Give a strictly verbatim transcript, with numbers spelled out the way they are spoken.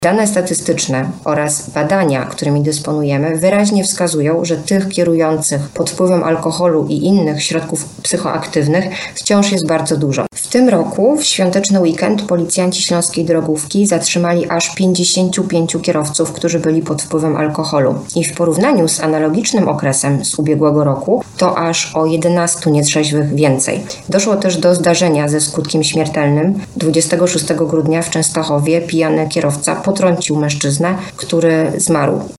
Dane statystyczne oraz badania, którymi dysponujemy, wyraźnie wskazują, że tych kierujących pod wpływem alkoholu i innych środków psychoaktywnych wciąż jest bardzo dużo. W tym roku w świąteczny weekend policjanci Śląskiej Drogówki zatrzymali aż pięćdziesięciu pięciu kierowców, którzy byli pod wpływem alkoholu. I w porównaniu z analogicznym okresem z ubiegłego roku to aż o jedenastu nietrzeźwych więcej. Doszło też do zdarzenia ze skutkiem śmiertelnym. dwudziestego szóstego grudnia w Częstochowie pijany kierowca potrącił mężczyznę, który zmarł.